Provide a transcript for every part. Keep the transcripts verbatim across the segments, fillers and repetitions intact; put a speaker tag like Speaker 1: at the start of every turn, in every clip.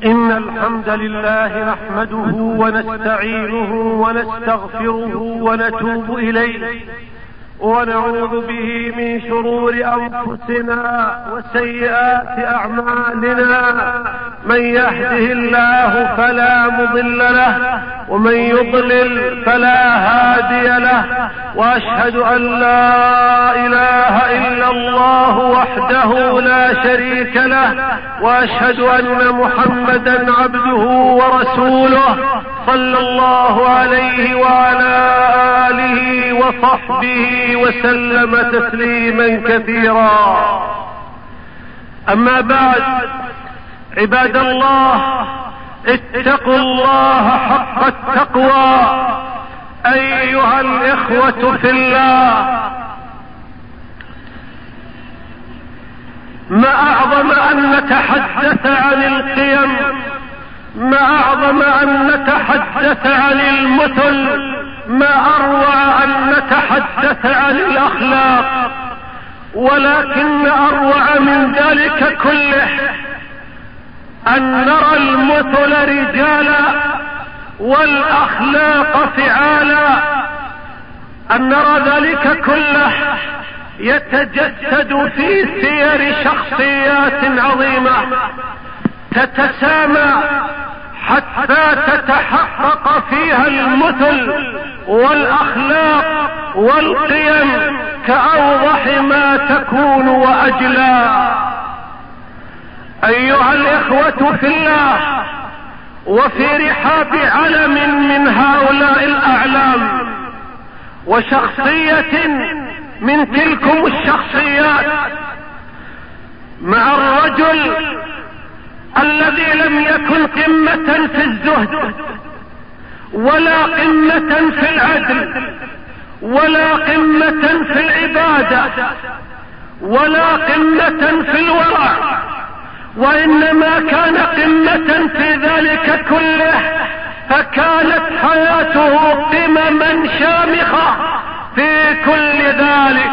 Speaker 1: إن الحمد لله نحمده ونستعينه ونستغفره ونتوب إليه ونعوذ به من شرور أنفسنا وسيئات أعمالنا. من يهده الله فلا مضل له ومن يضلل فلا هادي له، وأشهد أن لا إله إلا الله وحده لا شريك له، وأشهد أن محمدا عبده ورسوله صلى الله عليه وعلى آله وصحبه وسلم تسليما كثيرا. أما بعد، عباد الله، اتقوا الله حق التقوى أيها الإخوة في الله. ما أعظم أن نتحدث عن القيم، ما أعظم أن نتحدث عن المثل، ما أروع أن نتحدث عن الأخلاق، ولكن أروع من ذلك كله أن نرى المثل رجالا والأخلاق فعالا، أن نرى ذلك كله يتجسد في سير شخصيات عظيمة تتسامى حتى تتحقق فيها المثل والأخلاق والقيم كأوضح ما تكون وأجلى. أيها الإخوة في الله، وفي رحاب علم من هؤلاء الأعلام وشخصية من تلكم الشخصيات مع الرجل الذي لم يكن قمة في الزهد ولا قمة في العدل ولا قمة في العبادة ولا قمة في الورع، وإنما كان قمة في ذلك كله، فكانت حياته قمما شامخة في كل ذلك.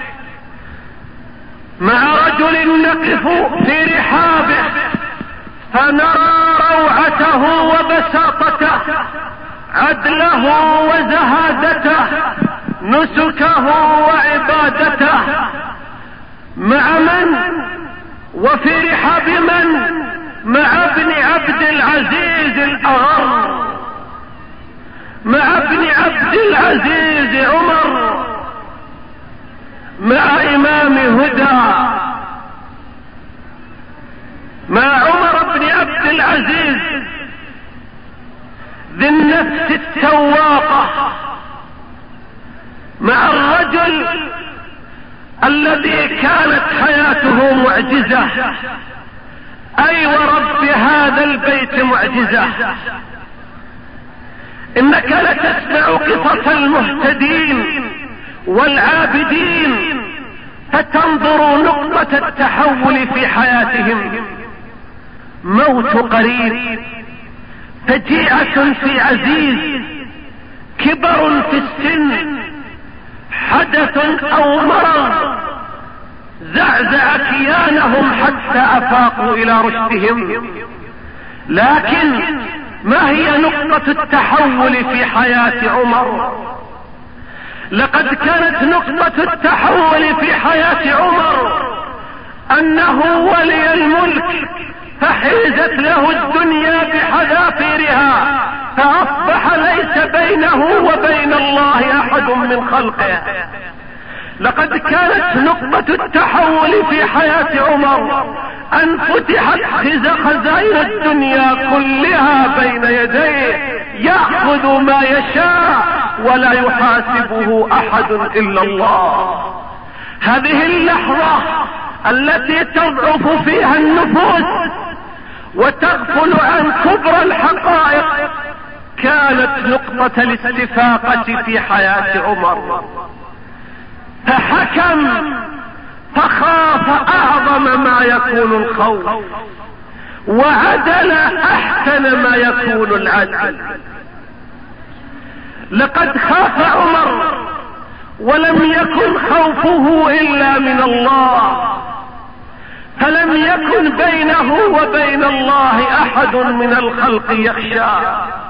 Speaker 1: مع رجل نقف في رحابه فنرى روعته وبساطته، عدله وزهادته، نسكه وعبادته. مع من؟ وفي رحاب من؟ مع ابن عبد العزيز الأغر، مع ابن عبد العزيز عمر، مع إمام هدى، مع عمر بن عبد العزيز ذي النفس التواقة، مع الرجل الذي كانت حياته معجزة. أي ورب هذا البيت معجزة. إنك لتسمع قصص المهتدين والعابدين فتنظر نقطة التحول في حياتهم، موت قريب، فجيعة في عزيز، كبر في السن، حدث أو مرض زعزع كيانهم حتى أفاقوا إلى رشدهم. لكن ما هي نقطة التحول في حياة عمر؟ لقد كانت نقطة التحول في حياة عمر أنه ولي الملك فحيزت له الدنيا بحذافيرها، فأصبح ليس بينه وبين الله أحد من خلقه. لقد كانت نقطة التحول في حياة عمر أن فتحت خزائن الدنيا كلها بين يديه، يأخذ ما يشاء ولا يحاسبه أحد إلا الله. هذه اللحظة التي تضعف فيها النفوس وتغفل عن كبر الحقائق كانت نقطة الاستفاقة في حياة عمر، فحكم فخاف أعظم ما يكون الخوف، وعدل أحسن ما يكون العدل. لقد خاف عمر ولم يكن خوفه إلا من الله، فلم يكن بينه وبين الله احد من الخلق يخشى،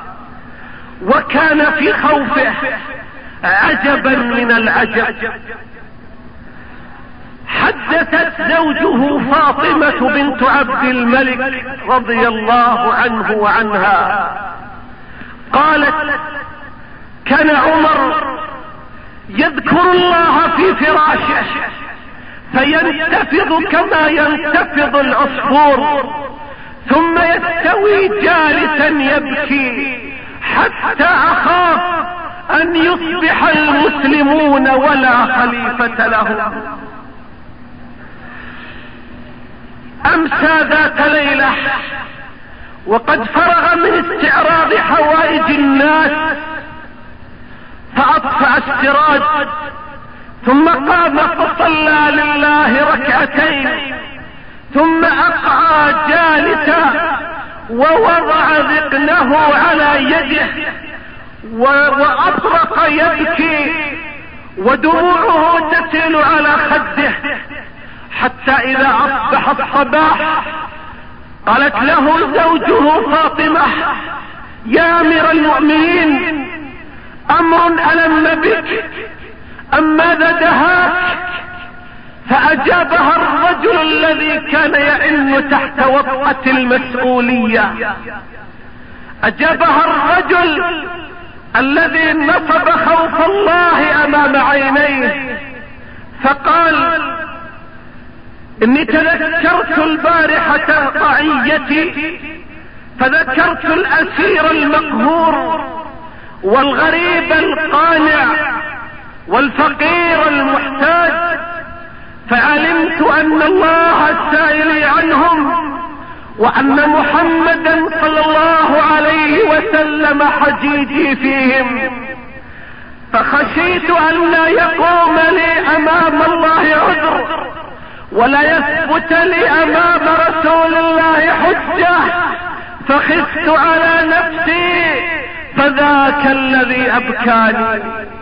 Speaker 1: وكان في خوفه عجبا من العجب. حدثت زوجه فاطمة بنت عبد الملك رضي الله عنه وعنها، قالت: كان عمر يذكر الله في فراشه فينتفض كما ينتفض العصفور، ثم يستوي جالسا يبكي حتى اخاف ان يصبح المسلمون ولا خليفة لهم. امسى ذات ليلة وقد فرغ من استعراض حوائج الناس، فاطفأ السراج ثم قام فصلى لله ركعتين، ثم اقعى جالسا ووضع ذقنه على يده واطرق يبكي ودموعه تسيل على خده، حتى اذا اصبح الصباح قالت له زوجه فاطمة: يا امير المؤمنين، امر الم بك ام ماذا دهاك؟ فاجابها الرجل الذي كان يئن تحت وطأة المسؤولية، اجابها الرجل الذي نصب خوف الله امام عينيه، فقال: اني تذكرت البارحة رعيتي، فذكرت الاسير المقهور والغريب القانع والفقير المحتاج، فعلمت ان الله السائل عنهم وان محمدا صلى الله عليه وسلم حجيجي فيهم، فخشيت ان لا يقوم لي امام الله عذر ولا يثبت لي امام رسول الله حجة، فخفت على نفسي فذاك الذي ابكاني.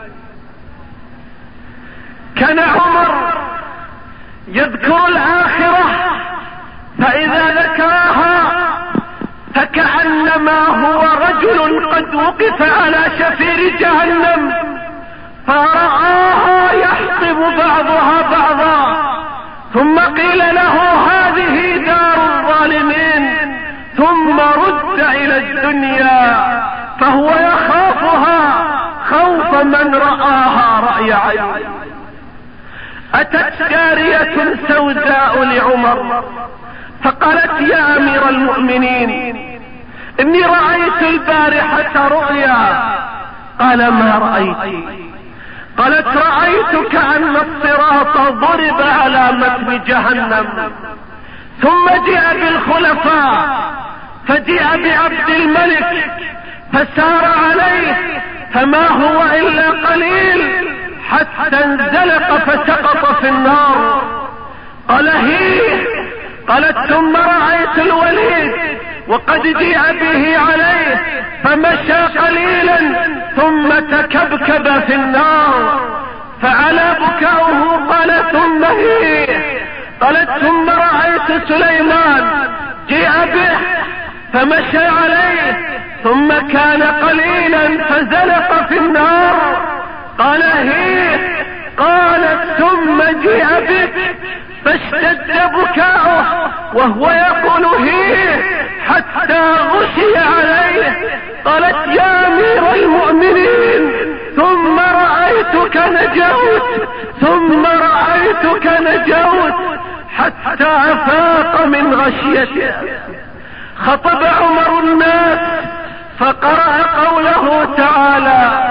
Speaker 1: كان عمر يذكر الآخرة فإذا ذكرها فكأنما هو رجل قد وقف على شفير جهنم فرآها يحطب بعضها بعضا، ثم قيل له: هذه دار الظالمين، ثم رد إلى الدنيا فهو يخافها خوف من رآها رأي عين. أتت جارية سوداء لعمر فقالت: يا أمير المؤمنين، إني رأيت البارحة رؤيا. قال: ما رأيت؟ قالت: رأيت كأن الصراط ضرب على متن جهنم، ثم جاء بالخلفاء، فجاء بعبد الملك فسار عليه فما هو إلا قليل حتى انزلق فسقط في النار. قال: هي. قالت: ثم رأيت الوليد وقد جاء به عليه فمشى قليلا ثم تكبكب في النار، فعلى بكاؤه. قال: ثم هي. قالت: ثم رأيت سليمان جاء به فمشى عليه ثم كان قليلا فزلق في النار. قال: هي. قالت: ثم جاء بك فاشتد بكاؤه وهو يقول هي حتى غشي عليه. قالت: يا امير المؤمنين، ثم رأيتك نجوت، ثم رأيتك نجوت، حتى افاق من غشيته. خطب عمر الناس فقرأ قوله تعالى: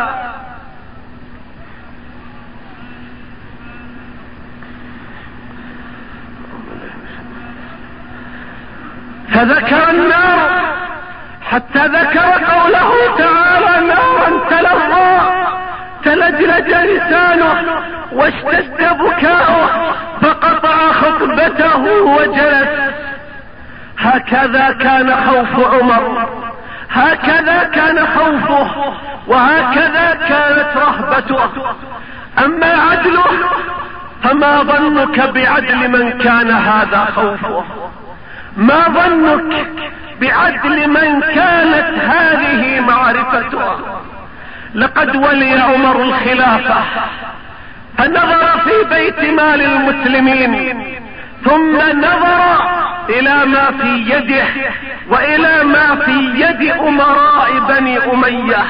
Speaker 1: فذكر النار حتى ذكر قوله تعالى: نارا تلظى، تلجلج لسانه واشتد بكاؤه فقطع خطبته وجلس. هكذا كان خوف عمر، هكذا كان خوفه، وهكذا كانت رهبته. اما عدله فما ظنك بعدل من كان هذا خوفه؟ ما ظنك بعدل من كانت هذه معرفته؟ لقد ولي عمر الخلافة فنظر في بيت مال المسلمين، ثم نظر الى ما في يده والى ما في يد امراء بني امية،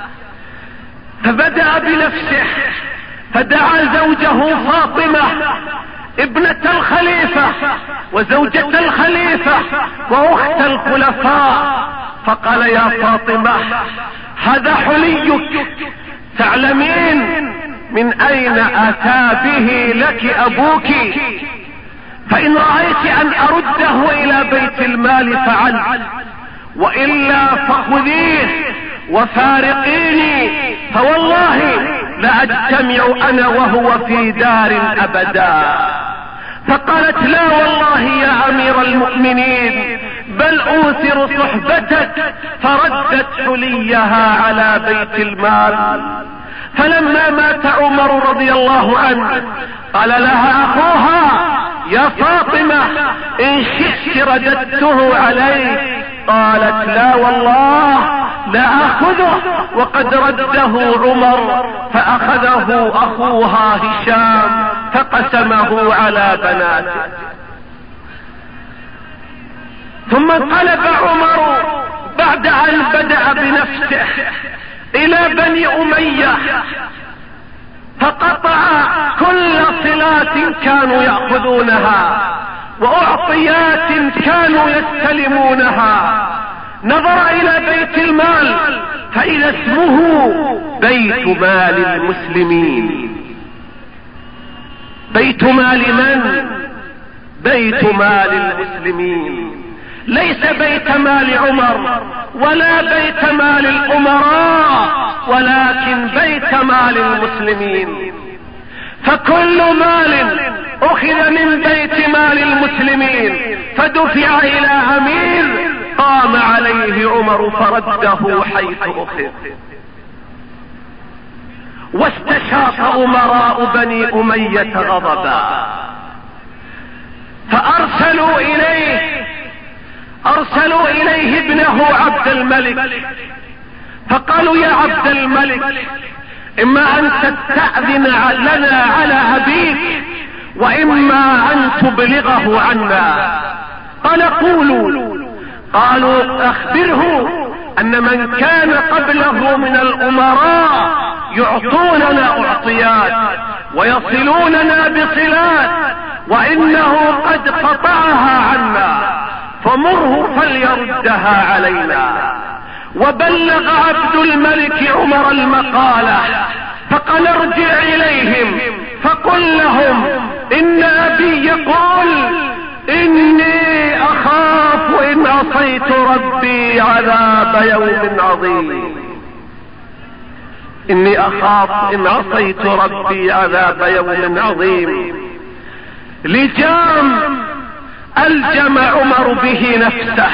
Speaker 1: فبدأ بنفسه فدعا زوجه فاطمة ابنة الخليفة وزوجة الخليفة واخت الخلفاء، فقال: يا فاطمة، هذا حليك، تعلمين من اين اتى به لك ابوك، فان رأيت ان ارده الى بيت المال فعل، والا فخذيه وفارقيني، فوالله لأجتمع انا وهو في دار ابدا. فقالت: لا والله يا امير المؤمنين، بل اوثر صحبتك، فردت حليها على بيت المال. فلما مات عمر رضي الله عنه قال لها اخوها: يا فاطمة، ان شئت رددته عليك. قالت: لا والله لا اخذه، وقد رده عمر، فاخذه اخوها هشام فقسمه على بناته. ثم انقلب عمر بعد ان بدأ بنفسه الى بني امية، فقطع كل صلات كانوا يأخذونها واعطيات كانوا يستلمونها. نظر الى بيت المال فاذا اسمه بيت مال المسلمين. بيت مال من؟ بيت مال المسلمين، ليس بيت مال عمر ولا بيت مال الامراء، ولكن بيت مال المسلمين. فكل مال اخذ من بيت مال المسلمين فدفع الى امير قام عليه عمر فرده حيث اخذ. واستشاط امراء بني امية غضبا، فارسلوا اليه ارسلوا اليه ابنه عبد الملك، فقالوا: يا عبد الملك، اما ان تستأذن لنا على ابيك، واما ان تبلغه عنا. قال: قولوا. قالوا: اخبره ان من كان قبله من الامراء يعطوننا اعطيات ويصلوننا بصلات، وانه قد قطعها عنا، فمره فليردها علينا. وبلغ عبد الملك عمر المقالة، فقال: ارجع اليهم فقل لهم ان ابي يقول اني اخاف ان عصيت ربي عذاب يوم عظيم. اني اخاف ان عصيت ربي عذاب يوم عظيم. لجام الجم عمر به نفسه،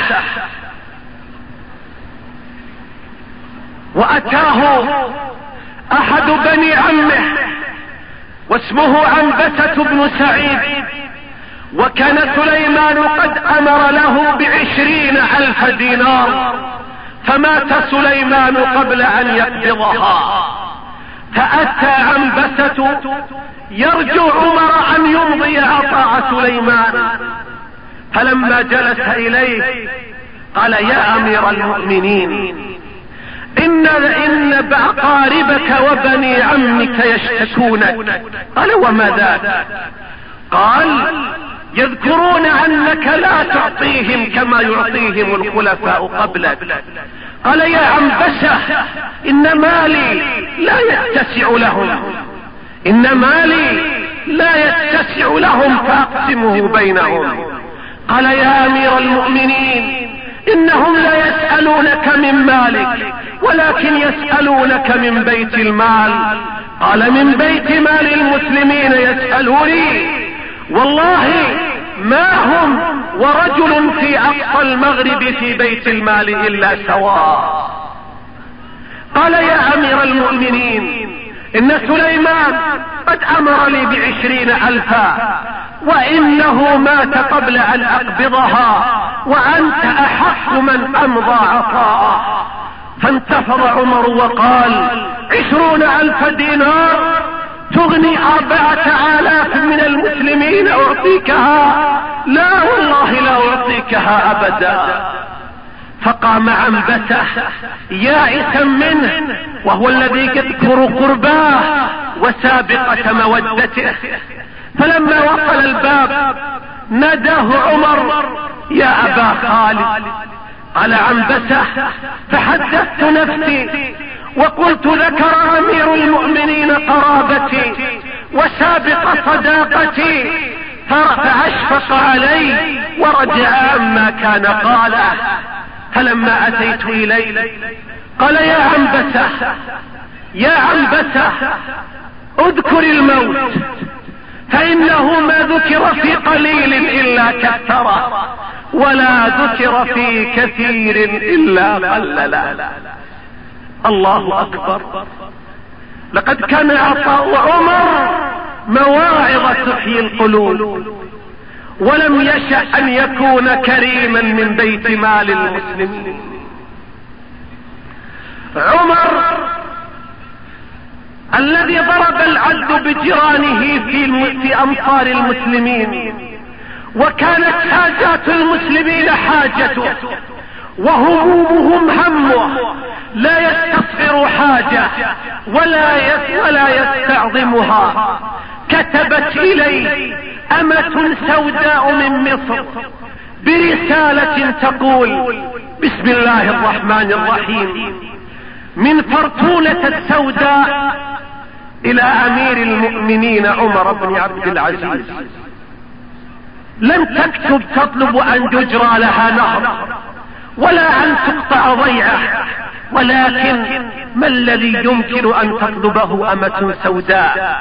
Speaker 1: واتاه احد بني عمه واسمه عنبسة بن سعيد، وكان سليمان قد امر له بعشرين الف دينار، فمات سليمان قبل ان يقبضها. فاتى عنبسة يرجو عمر ان يمضي عطاء سليمان، فلما جلس اليه قال: يا امير المؤمنين، ان ان باقاربك وبني عمك يشتكونك. قال: وما ذاك؟ قال: يذكرون انك لا تعطيهم كما يعطيهم الخلفاء قبلك. قال: يا عنبسة، ان مالي لا يتسع لهم، ان مالي لا يتسع لهم فاقسمه بينهم. قال: يا امير المؤمنين، انهم لا يسألونك من مالك ولكن يسألونك من بيت المال. قال: من بيت مال المسلمين يسألوني؟ والله ما هم ورجل في اقصى المغرب في بيت المال الا سواء. قال: يا امير المؤمنين، إن سليمان قد أمر لي بعشرين ألفا وإنه مات قبل أن أقبضها وأنت أحق من أمضى عطاءه. فانتفض عمر وقال: عشرون ألف دينار تغني أربعة آلاف من المسلمين أعطيكها؟ لا والله لا أعطيكها أبدا. فقام عنبسة يائسا منه وهو الذي يذكر قرباه وسابقة مودته. فلما وصل الباب ناداه عمر: يا أبا خالد. قال عنبسة: فحدثت نفسي وقلت ذكر أمير المؤمنين قرابتي وسابق صداقتي فأشفق علي ورجع عما كان قاله. فلما أتيت إليه قال: يا عنبسة يا عنبسة اذكر الموت فإنه ما ذكر في قليل إلا كثره ولا ذكر في كثير إلا قللا. الله أكبر. لقد كان عطاء عمر مواعظ تحيي القلوب، ولم يشأ أن يكون كريما من بيت مال المسلمين. عمر الذي ضرب العد بجيرانه في في أمصار المسلمين، وكانت حاجات المسلمين حاجته وهمومهم همه، لا يستصغر حاجة ولا ولا يستعظمها. كتبت إليه أمة سوداء من مصر برسالة تقول: بسم الله الرحمن الرحيم، من فرتونة السوداء إلى أمير المؤمنين عمر بن عبد العزيز. لم تكتب تطلب أن تجرى لها نهر ولا أن تقطع ضيعة، ولكن ما الذي يمكن أن تطلبه أمة سوداء؟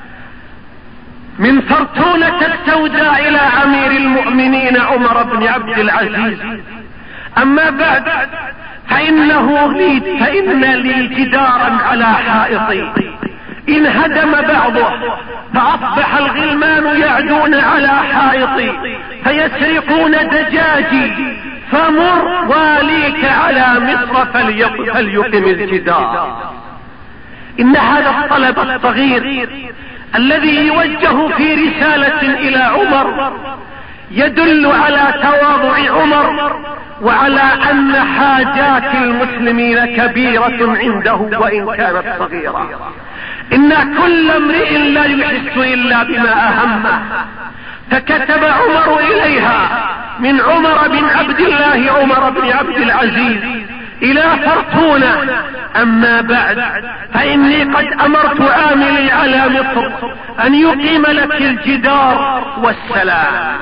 Speaker 1: من فرتونة السوداء إلى أمير المؤمنين عمر بن عبد العزيز. أما بعد فإنه لي فإن لي جدارا على حائطي إن هدم بعضه فأصبح الغلمان يعدون على حائطي فيسرقون دجاجي، فمر واليك على مصر فليقم الجدار. إن هذا الطلب الصغير الذي يوجه في رسالة إلى عمر يدل على تواضع عمر وعلى أن حاجات المسلمين كبيرة عنده وإن كانت صغيرة. إن كل امرئ لا يحس إلا بما أهمه، فكتب عمر إليها من عمر بن عبد الله عمر بن عبد العزيز إلى فرتونة: أما بعد فإني قد أمرت عاملي على مصر أن يقيم لك الجدار والسلام.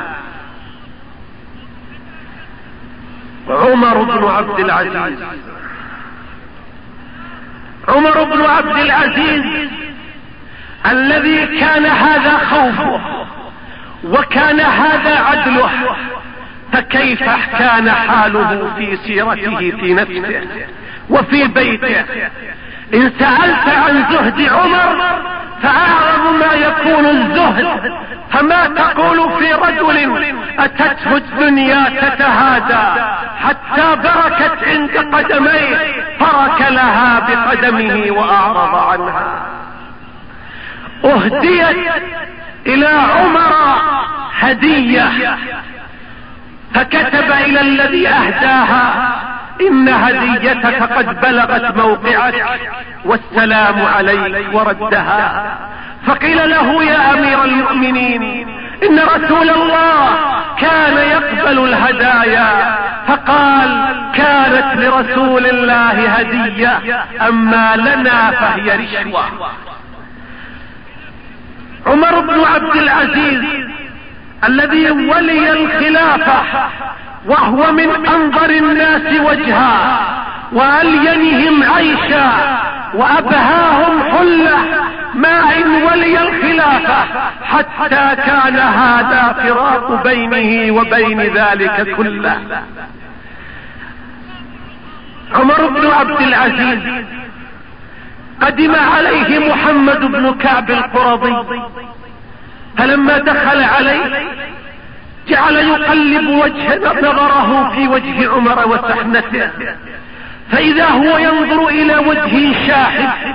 Speaker 1: عمر بن عبد العزيز عمر بن عبد العزيز الذي كان هذا خوفه وكان هذا عدله، فكيف كان حاله في سيرته في نفسه وفي بيته؟ إن سألت عن زهد عمر فأعظم ما يكون الزهد، فما تقول في رجل أتته الدنيا تتهادى حتى بركت عند قدميه ترك لها بقدمه وأعرض عنها. أهديت إلى عمر هدية فكتب إلى الذي أهداها: إن هديتك قد بلغت موقعك والسلام عليك، وردها. فقيل له: يا أمير المؤمنين، إن رسول الله كان يقبل الهدايا. فقال: كانت لرسول الله هدية، أما لنا فهي رشوة. عمر بن عبد العزيز الذي ولي الخلافة وهو من أنظر الناس وجها وألينهم عيشا وأبهاهم حلة، ما إن ولي الخلافة حتى كان هذا فراق بينه وبين ذلك كله. عمر بن عبد العزيز قدم عليه محمد بن كعب القرظي، فلما دخل عليه جعل يقلب وجه نظره في وجه عمر وسحنته، فإذا هو ينظر إلى وجه شاحب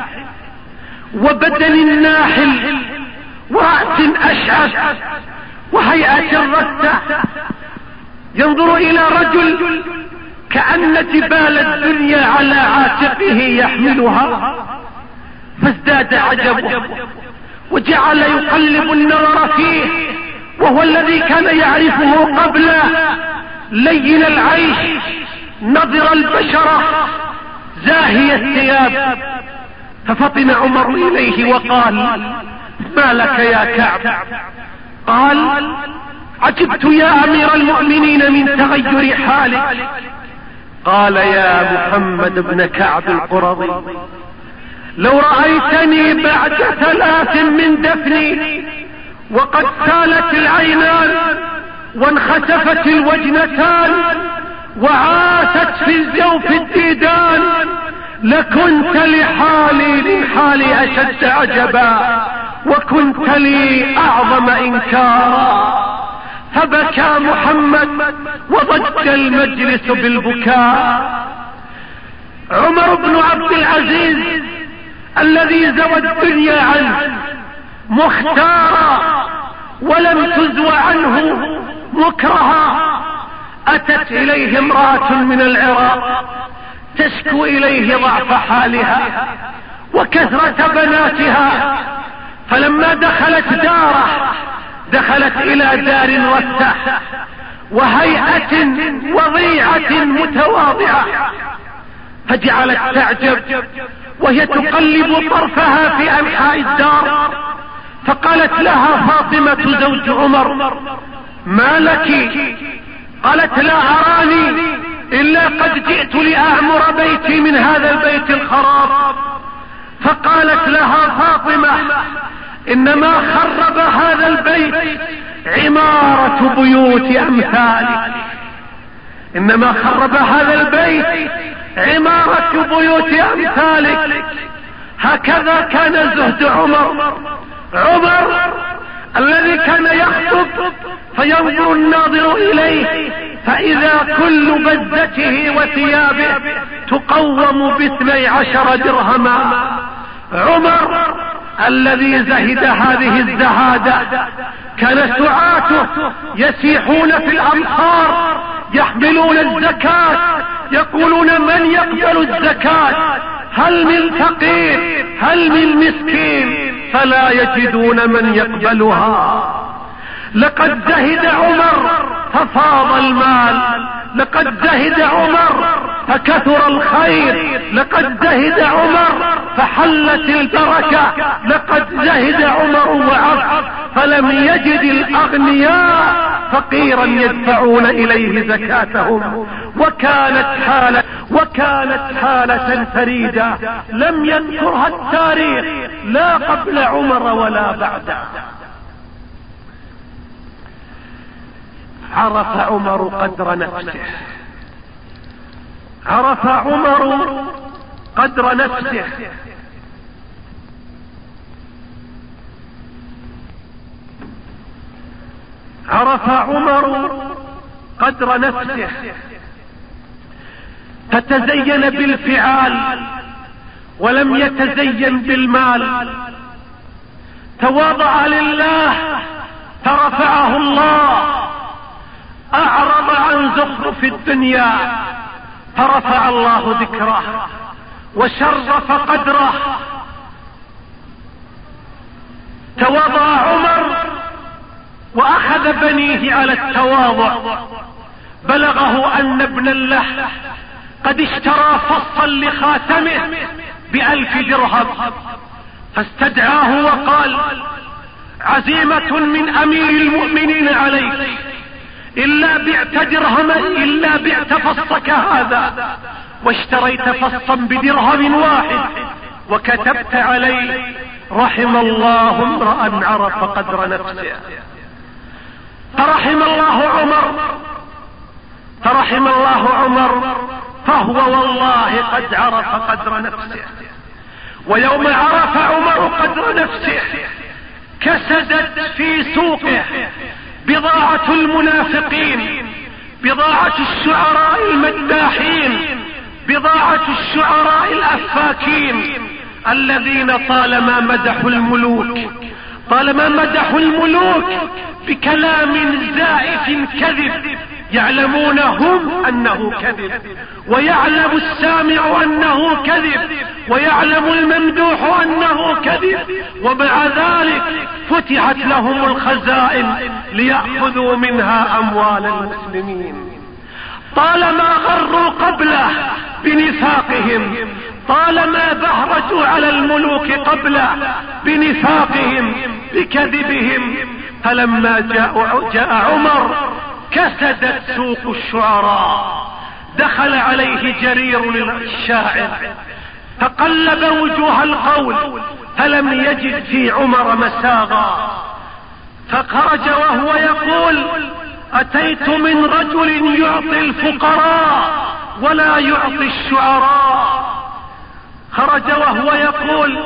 Speaker 1: وبدن ناحل ورأس أشعث وهيئة رثة، ينظر إلى رجل كأن جبال الدنيا على عاتقه يحملها، فازداد عجبه وجعل يقلب النظر فيه، وهو الذي كان يعرفه قبل لين العيش نظر البشرة زاهي الثياب. ففطن عمر إليه وقال: ما لك يا كعب؟ قال: عجبت يا أمير المؤمنين من تغير حالك. قال: يا محمد بن كعب القرظي، لو رأيتني بعد ثلاث من دفني وقد سالت العينان وانخسفت الوجنتان وعاثت في الجوف الديدان لكنت لحالي من حالي أشد عجبا وكنت لي أعظم إنكارا. فبكى محمد وضج المجلس بالبكاء. عمر بن عبد العزيز الذي زوى الدنيا عنه مختارا ولم تزو عنه مكرها، أتت إليه امرأة من العراق تشكو إليه ضعف حالها وكثرة بناتها، فلما دخلت داره دخلت إلى دار رثة وهيئة وضيعة متواضعة، فجعلت تعجب وهي تقلب طرفها في أنحاء الدار، فقالت لها فاطمة زوج عمر: ما لك؟ قالت: لا أراني إلا قد جئت لأعمر بيتي من هذا البيت الخراب. فقالت لها فاطمة: إنما خرب هذا البيت عمارة بيوت أمثالك، إنما خرب هذا البيت عمارة بيوت أمثالك. هكذا كان زهد عمر. عمر الذي كان يخطب فينظر الناظر إليه فإذا كل بزته وثيابه تقوم باثني عشر درهما. عمر الذي زهد هذه الزهادة كان سعاته يسيحون في الأمصار يحملون الزكاة يقولون: من يقبل الزكاة؟ هل من فقير؟ هل من مسكين؟ فلا يجدون من يقبلها. لقد زهد عمر ففاض المال، لقد زهد عمر فكثر الخير، لقد زهد عمر فحلت البركة، لقد زهد عمر وعف فلم يجد الأغنياء فقيرا يدفعون إليه زكاتهم. وكانت حالة وكانت حالة فريدة لم يذكرها التاريخ لا قبل عمر ولا بعده. عرف عمر قدر نفسه، عرف عمر قدر نفسه. عرف عمر قدر نفسه فتزين بالفعال ولم يتزين بالمال، تواضع لله فرفعه الله، أعرض عن زخرف الدنيا فرفع الله ذكره وشرف قدره. تواضع عمر وأخذ بنيه على التواضع، بلغه أن ابنا له قد اشترى فصا لخاتمه بألف درهم، فاستدعاه وقال: عزيمة من أمير المؤمنين عليك، إلا بعت درهما إلا بعت فصك هذا واشتريت فصا بدرهم واحد وكتبت عليه: رحم الله امرأ عرف قدر نفسه. فرحم الله عمر، فرحم الله عمر، فهو والله قد عرف قدر نفسه ويوم عرف عمر قدر نفسه كسدت في سوقه بضاعة المنافقين، بضاعة الشعراء المداحين، بضاعة الشعراء الأفاكين الذين طالما مدحوا الملوك طالما مدحوا الملوك بكلام زائف كذب، يعلمون هم أنه كذب، ويعلم السامع أنه كذب، ويعلم الممدوح أنه كذب، ومع ذلك فتحت لهم الخزائن ليأخذوا منها أموال المسلمين. طالما غروا قبله بنفاقهم، طالما بهرجوا على الملوك قبله بنفاقهم بكذبهم، فلما جاء, جاء عمر كسدت سوق الشعراء. دخل عليه جرير الشاعر فقلب وجوه القول فلم يجد في عمر مساغا، فخرج وهو يقول: أتيت من رجل يعطي الفقراء ولا يعطي الشعراء. خرج وهو يقول: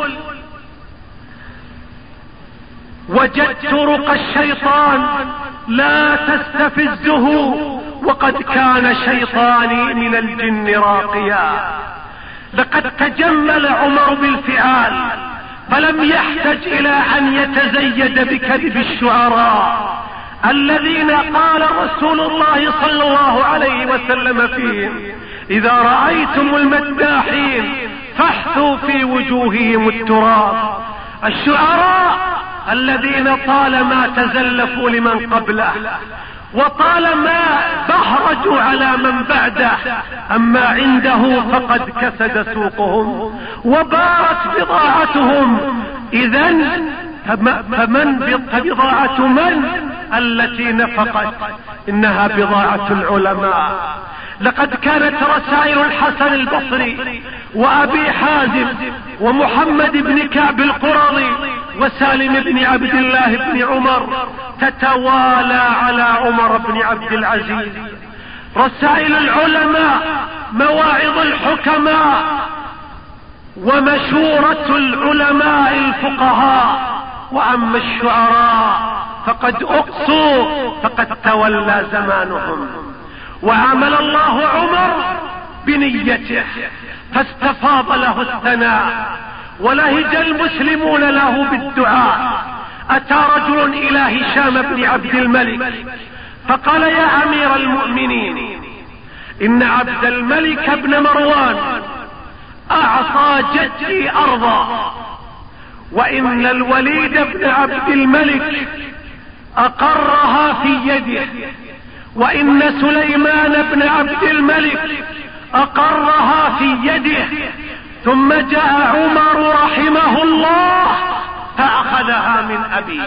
Speaker 1: وجدت رقى الشيطان لا تستفزه وقد كان شيطاني من الجن راقيا. لقد تجمل عمر بالفعال فلم يحتج الى ان يتزيد بكذب الشعراء الذين قال رسول الله صلى الله عليه وسلم فيهم: اذا رأيتم المداحين فاحثوا في وجوههم التراب. الشعراء الذين طالما تزلفوا لمن قبله وطالما بهرجوا على من بعده، اما عنده فقد كسد سوقهم وبارت بضاعتهم. اذن فمن بضاعة من التي نفقت؟ انها بضاعة العلماء. لقد كانت رسائل الحسن البصري وابي حازم ومحمد بن كعب القرظي وسالم بن عبد الله بن عمر تتوالى على عمر بن عبد العزيز. رسائل العلماء، مواعظ الحكماء، ومشورة العلماء الفقهاء. واما الشعراء فقد اقصوا، فقد تولى زمانهم. وعمل الله عمر بنيته فاستفاض له الثناء ولهج المسلمون له بالدعاء. اتى رجل الى هشام بن عبد الملك فقال: يا امير المؤمنين، ان عبد الملك بن مروان اعطى جدي ارضا، وان الوليد بن عبد الملك اقرها في يده، وان سليمان بن عبد الملك اقرها في يده، ثم جاء عمر رحمه الله فاخذها من ابيه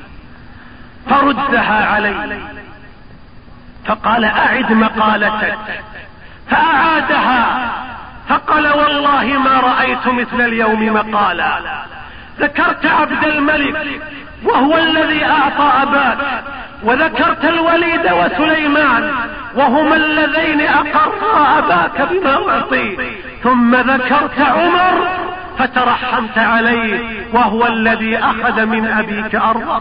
Speaker 1: فردها علي، فقال: اعد مقالتك، فاعادها فقال: والله ما رأيت مثل اليوم مقالا. ذكرت عبد الملك وهو الذي اعطى اباك، وذكرت الوليد وسليمان وهما اللذين اقرا اباك بما اعطيت، ثم ذكرت عمر فترحمت عليه وهو الذي اخذ من ابيك ارضا.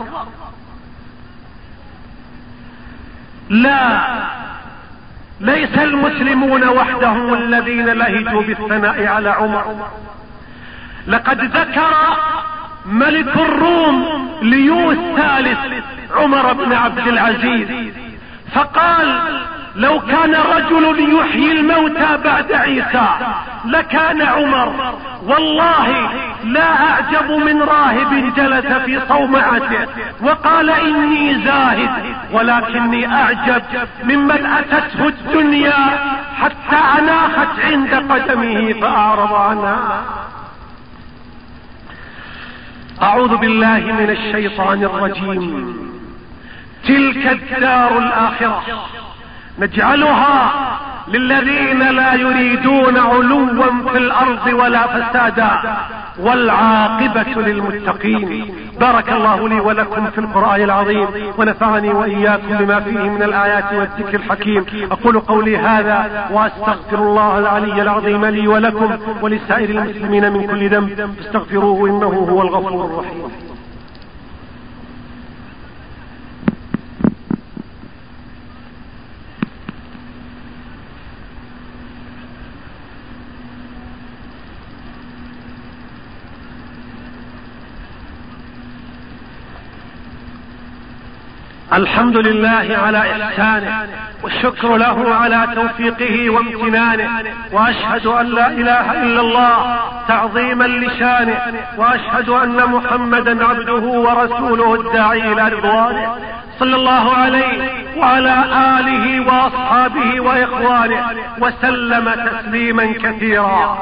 Speaker 1: لا، ليس المسلمون وحدهم الذين لهجوا بالثناء على عمر. لقد ذكر ملك الروم ليو الثالث عمر بن عبد العزيز فقال: لو كان رجل يحيي الموتى بعد عيسى لكان عمر. والله لا اعجب من راهب جلس في صومعته وقال: اني زاهد، ولكني اعجب ممن اتته الدنيا حتى اناخت عند قدمه فاعرض عنها. اعوذ بالله من الشيطان الرجيم. تلك الدار الاخرة نجعلها للذين لا يريدون علوا في الارض ولا فسادا والعاقبة للمتقين. بارك الله لي ولكم في القرآن العظيم، ونفعني وإياكم بما فيه من الآيات والذكر الحكيم. أقول قولي هذا وأستغفر الله العلي العظيم لي ولكم ولسائر المسلمين من كل ذنب، فاستغفروه إنه هو الغفور الرحيم. الحمد لله على إحسانه، والشكر له على توفيقه وامتنانه، وأشهد أن لا إله إلا الله تعظيما لشانه، وأشهد أن محمدا عبده ورسوله الداعي إلى رضوانه، صلى الله عليه وعلى آله وأصحابه وإخوانه وسلم تسليما كثيرا.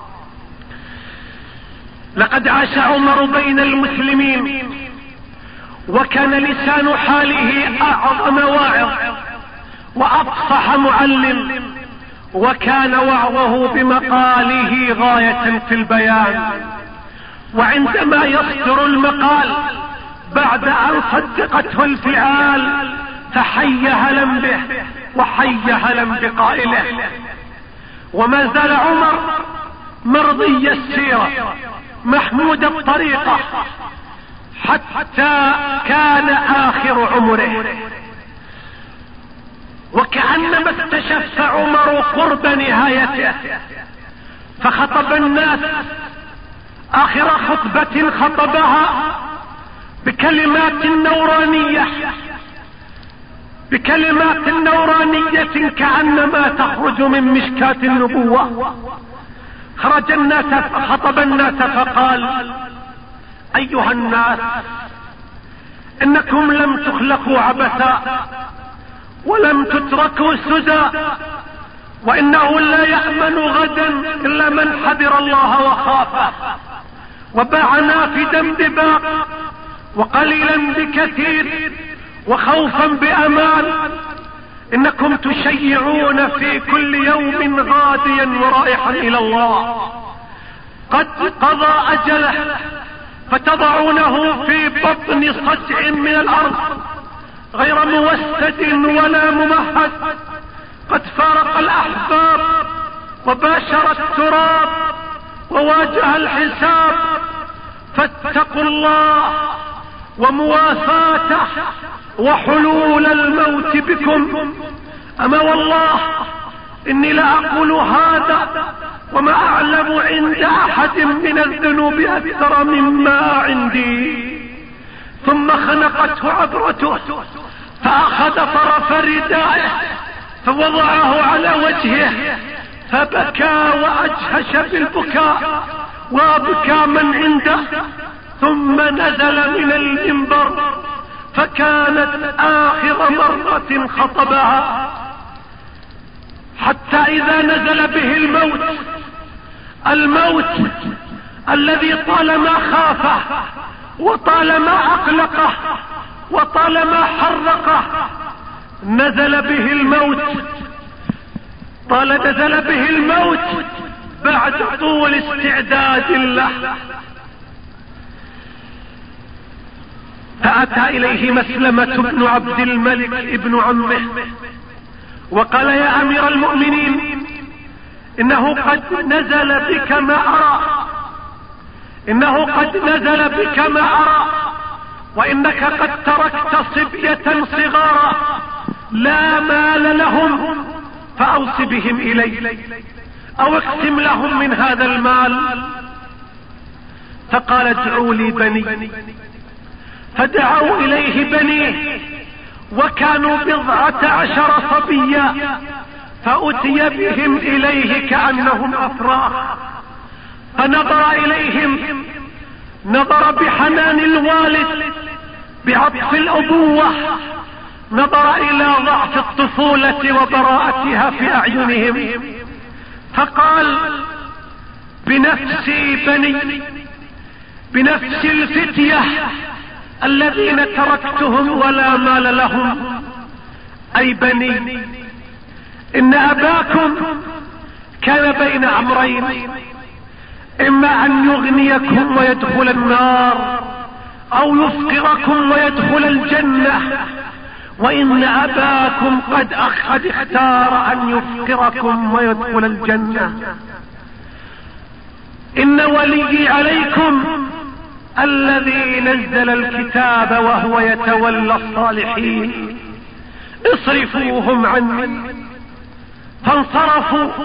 Speaker 1: لقد عاش عمر بين المسلمين، وكان لسان حاله أعظم واعظ وأفصح معلم، وكان وعظه بمقاله غاية في البيان. وعندما يصدر المقال بعد أن صدقته الفعال فحي هلا به وحي هلا بقائله. وما زال عمر مرضي السيرة محمود الطريقة حتى كان آخر عمره، وكأنما استشف عمر قرب نهايته، فخطب الناس آخر خطبة خطبها بكلمات نورانية بكلمات نورانية كأنما تخرج من مشكاة النبوة. خرج الناس خطب الناس فقال: أيها الناس، إنكم لم تخلقوا عبثا ولم تتركوا سدى، وإنه لا يأمن غدا إلا من حذر الله وخافه، وباع نافدا بباق وقليلا بكثير وخوفا بأمان. إنكم تشيعون في كل يوم غاديا ورائحا إلى الله قد قضى أجله، فتضعونه في بطن صجع من الأرض غير موسد ولا ممهد، قد فارق الأحباب وباشر التراب وواجه الحساب، فاتقوا الله وموافاته وحلول الموت بكم. أما والله إني لأقول هذا وما أعلم عند أحد من الذنوب أكثر مما عندي. ثم خنقته عبرته، فأخذ طرف ردائه فوضعه على وجهه، فبكى وأجهش بالبكاء وأبكى من عنده، ثم نزل من المنبر، فكانت آخر مرة خطبها، حتى إذا نزل به الموت الموت الذي طالما خافه وطالما أقلقه وطالما حرقه، نزل به الموت طال نزل به الموت بعد طول استعداد له. فأتى إليه مسلمة بن عبد الملك ابن عمه وقال: يا أمير المؤمنين، إنه قد نزل بك ما أرى إنه قد نزل بك ما أرى وإنك قد تركت صبية صغارا لا مال لهم، فأوص بهم إلي أو اقسم لهم من هذا المال. فقال: ادعوا لي بني. فدعوا إليه بنيه، وكانوا بضعة عشر صبيا، فأتي بهم إليه كأنهم أفراح، فنظر إليهم نظر بحنان الوالد بعطف الأبوة، نظر إلى ضعف الطفولة وبراءتها في أعينهم، فقال: بنفسي بني، بنفس الفتية الذين تركتهم ولا مال لهم. أي بني، إن أباكم كان بين أمرين: اما ان يغنيكم ويدخل النار او يفقركم ويدخل الجنة، وان اباكم قد قد اختار ان يفقركم ويدخل الجنة. ان ولي عليكم الذي نزل الكتاب وهو يتولى الصالحين، اصرفوهم عني. فانصرفوا،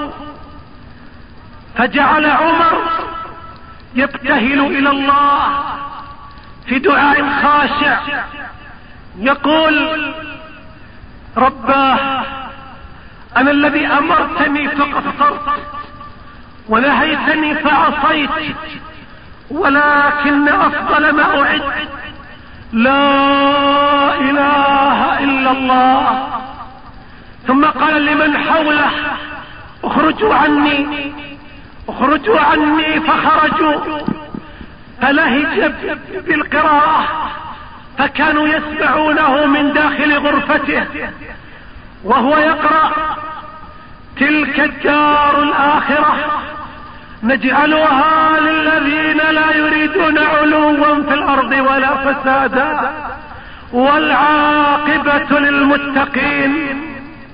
Speaker 1: فجعل عمر يبتهل الى الله في دعاء خاشع يقول: رباه، انا الذي امرتني فقصرت ونهيتني فعصيت، ولكن افضل ما اعد لا اله الا الله. ثم قال لمن حوله: اخرجوا عني اخرجوا عني، فخرجوا، فلهج بالقراءة، فكانوا يسمعونه من داخل غرفته وهو يقرأ: تلك الدار الآخرة نجعلها للذين لا يريدون علوا في الأرض ولا فسادا والعاقبة للمتقين.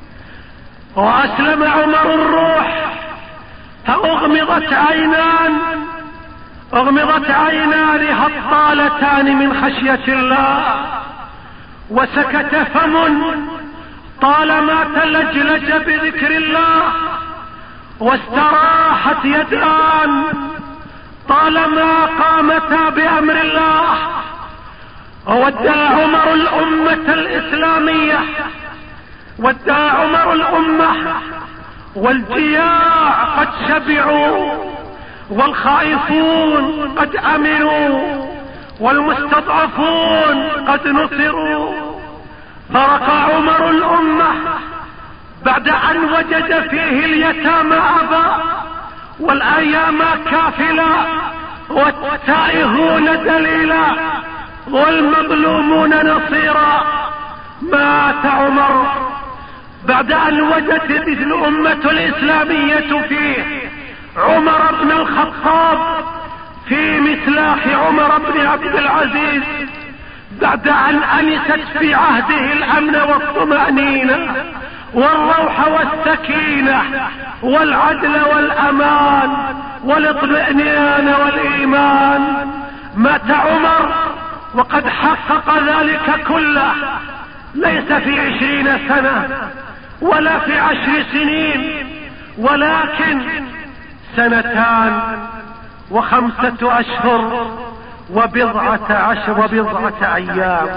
Speaker 1: وأسلم عمر الروح، فأغمضت عينان أغمضت عينان هطالتان من خشية الله، وسكت فم طالما تلجلج بذكر الله، واستراحت يدان طالما قامتا بأمر الله. وودع عمر الأمة الإسلامية، ودع عمر الأمة، والجياع قد شبعوا، والخائفون قد أمنوا، والمستضعفون قد نصروا. فرقى عمر الأمة بعد أن وجد فيه اليتامى أبا، والأيام كافلا، والتائهون دليلا، والمظلومون نصيرا. مات عمر بعد أن وجدت الأمة الإسلامية فيه عمر بن الخطاب في مثلاخ عمر بن عبد العزيز، بعد أن أنست في عهده الأمن والطمأنينة والروح والسكينة والعدل والأمان والاطمئنان والإيمان. مات عمر وقد حقق ذلك كله، ليس في عشرين سنة ولا في عشر سنين، ولكن سنتان وخمسة أشهر وبضعة عشر وبضعة أيام.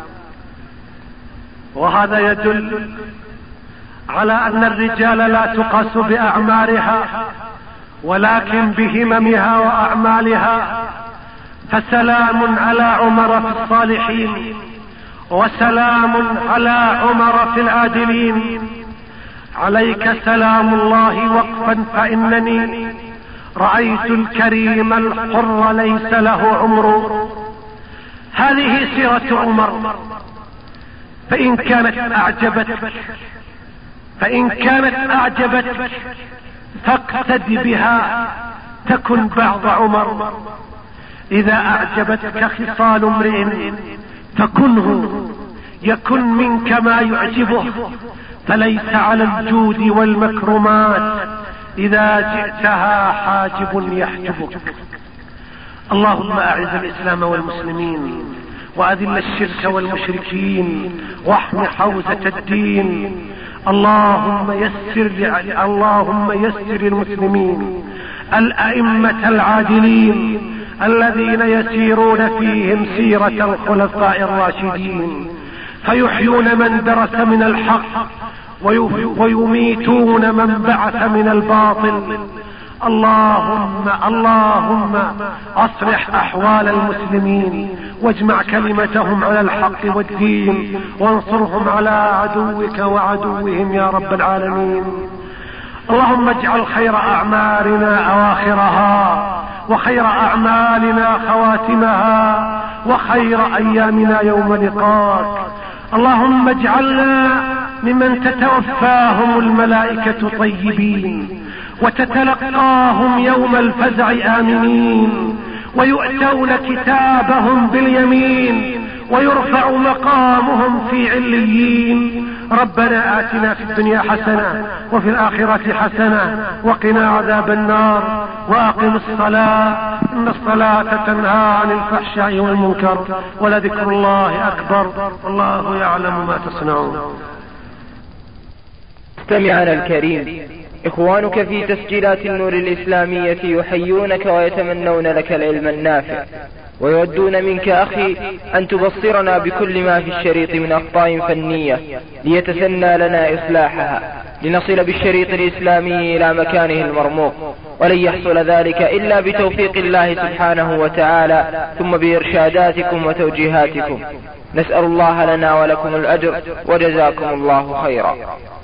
Speaker 1: وهذا يدل على أن الرجال لا تقاس بأعمارها ولكن بهممها وأعمالها. فسلام على عمر في الصالحين، وسلام على عمر في العادلين. عليك سلام الله وقفا، فإنني رأيت الكريم الحر ليس له عمر. هذه سيرة عمر، فإن كانت أعجبتك فإن كانت أعجبتك فاقتد بها تكن بعض عمر. إذا أعجبتك خصال امرئ فكنه، يكن منك ما يعجبه. فليس على الجود والمكرمات إذا جئتها حاجب يحجبك. اللهم أعز الإسلام والمسلمين، وأذل الشرك والمشركين، واحم حوزة الدين. اللهم يسر اللهم يسر المسلمين الأئمة العادلين الذين يسيرون فيهم سيرة الخلفاء الراشدين، فيحيون من درس من الحق ويميتون من بعث من الباطل. اللهم اللهم اصلح احوال المسلمين، واجمع كلمتهم على الحق والدين، وانصرهم على عدوك وعدوهم يا رب العالمين. اللهم اجعل خير اعمالنا اواخرها، وخير اعمالنا خواتمها، وخير ايامنا يوم لقاك. اللهم اجعلنا ممن تتوفاهم الملائكة طيبين، وتتلقاهم يوم الفزع آمنين، ويؤتون كتابهم باليمين، ويرفع مقامهم في عليين. ربنا آتنا في الدنيا حسنة وفي الآخرة حسنة وقنا عذاب النار، وأقم الصلاة إن الصلاة تنهى عن الفحشاء والمنكر، ولذكر الله أكبر، والله يعلم ما تصنعون.
Speaker 2: استمعنا الكريم، إخوانك في تسجيلات النور الإسلامية يحيونك ويتمنون لك العلم النافع، ويودون منك أخي أن تبصرنا بكل ما في الشريط من أخطاء فنية ليتسنى لنا إصلاحها، لنصل بالشريط الإسلامي إلى مكانه المرموق، ولن يحصل ذلك إلا بتوفيق الله سبحانه وتعالى، ثم بإرشاداتكم وتوجيهاتكم. نسأل الله لنا ولكم الأجر، وجزاكم الله خيرا.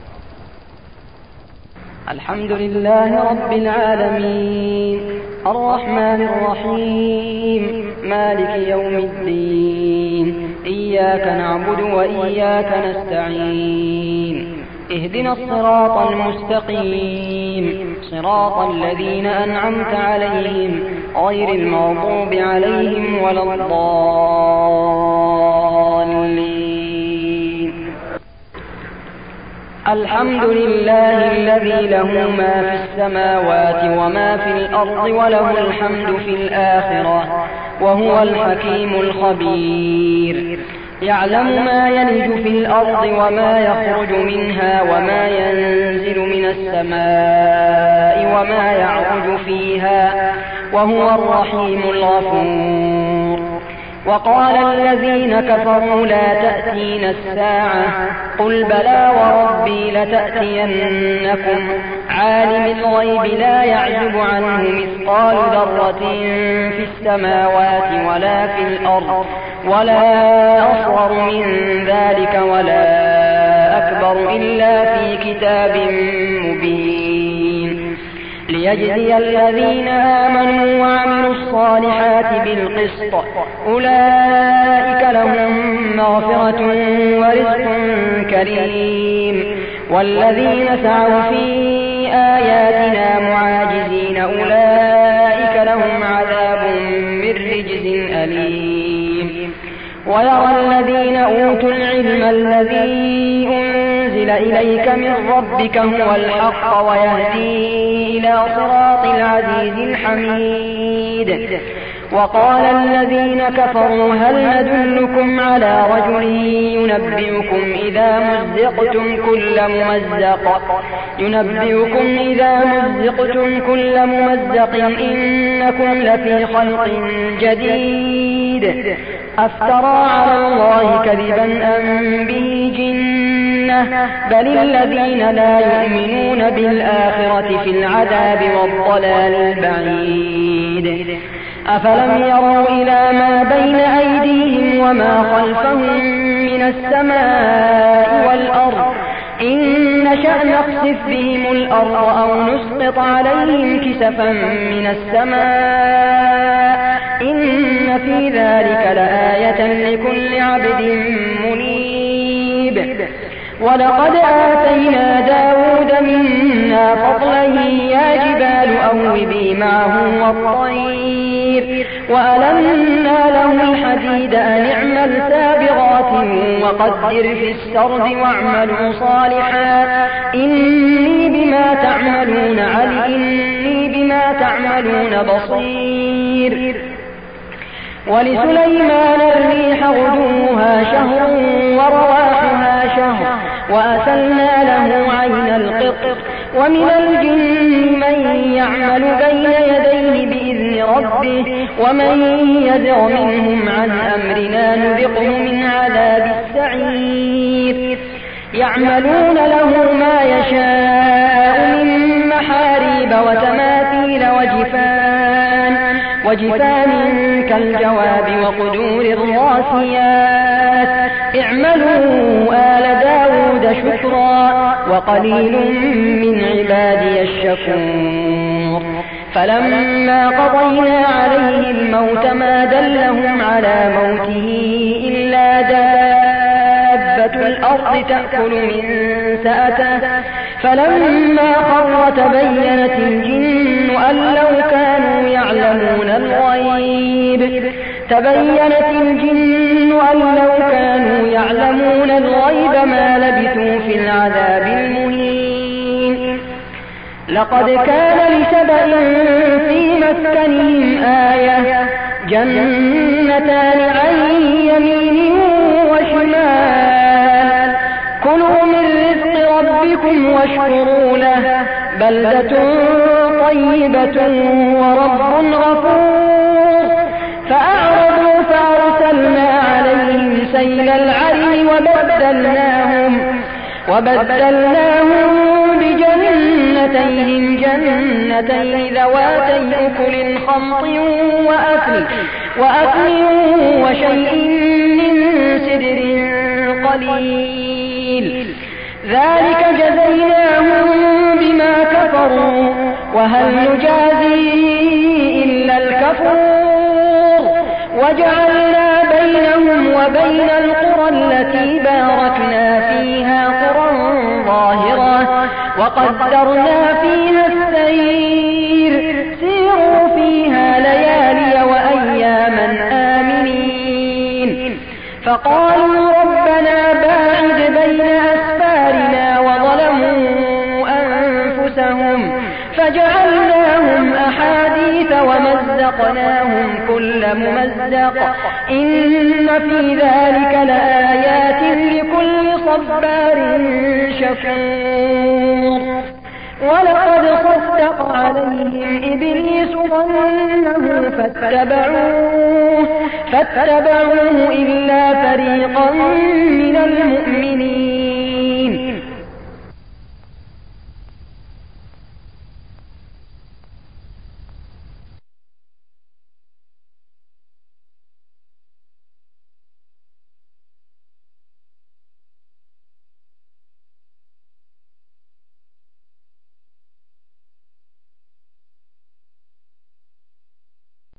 Speaker 3: الحمد لله رب العالمين، الرحمن الرحيم، مالك يوم الدين، إياك نعبد وإياك نستعين، اهدنا الصراط المستقيم، صراط الذين أنعمت عليهم غير المغضوب عليهم ولا الضالين. الحمد لله الذي له ما في السماوات وما في الأرض، وله الحمد في الآخرة، وهو الحكيم الخبير. يعلم ما يلج في الأرض وما يخرج منها، وما ينزل من السماء وما يعرج فيها، وهو الرحيم الغفور. وقال الذين كفروا لا تأتينا الساعة، قل بلى وربي لتأتينكم، عالم الغيب لا يعزب عنه مثقال ذرة في السماوات ولا في الأرض، ولا أصغر من ذلك ولا أكبر إلا في كتاب مبين، ليجزي الذين آمنوا وعملوا الصالحات بالقسط، أولئك لهم مغفرة ورزق كريم. والذين سعوا في آياتنا معاجزين، أولئك لهم عذاب من رجز أليم. ويرى الذين أوتوا العلم الذي أنزل إليك من ربك هو الحق، ويهدي إلى صراط العزيز الحميد. وقال الذين كفروا هل ندلكم على رجل ينبئكم إذا مزقتم كل ممزق ينبئكم إذا مزقتم كل ممزق إنكم لفي خلق جديد، أفترى على الله كذبا أم به جنة، بل الذين لا يؤمنون بالآخرة في العذاب والضلال البعيد. أفلم يروا إلى ما بين أيديهم وما خلفهم من السماء والأرض، إن نشأ نخسف بهم الأرض أو نسقط عليهم كسفا من السماء، إن في ذلك لآية لكل عبد منيب. ولقد آتينا داود منا فضلا، يا جبال أوبي معه والطير، وألنا له الحديد أن اعمل سابغات وقدر في السرد واعملوا صالحا إني بما تعملون عليم إني بما تعملون بصير. ولسليمان الريح غدوها شهر ورواحها شهر، وأسلنا له عين القطر. ومن الجن من يعمل بين يديه بإذن ربه، ومن يزغ منهم عن أمرنا نذقه من عذاب السعير. يعملون له ما يشاء من محاريب وتماثيل وجفان وجفان كالجواب وقدور الراسيات. اعملوا آل داود شكرا وقليل من عبادي الشكور. فلما قضينا عليه الموت ما دلهم على موته إلا دابة الأرض تأكل من سأته، فلما خر تبينت الجن أن لو كانوا يعلمون الغيب تبينت الجن أن لو كانوا يعلمون الغيب ما لبثوا في العذاب المهين. لقد كان لسبأ في مسكنهم آية جنتان عن يمين وشمال كلوا من رزق ربكم واشكروا له بلدة طيبة ورب غفور. فأعرضوا فأرسلنا عليهم سيل العرم وبدلناهم وبدلناهم بجنتيهم جنتين ذواتي أكل خمط وأكل وأكل وشيء من سدر قليل ذلك جزيناهم بما كفروا وهل نجازي إلا الكفور. وجعلنا بينهم وبين القرى التي باركنا فيها قرى ظاهرة وقدرنا فيها السير سيروا فيها ليالي وأياما آمنين. فقالوا ربنا باعد بين أسفارنا وظلموا أنفسهم فجعلناهم أحاديث ومزقناهم كل ممزق إن في ذلك لآيات لكل صبار شكور. ولقد صدق عليهم إبليس ظنه فاتبعوه فاتبعوه إلا فريقا من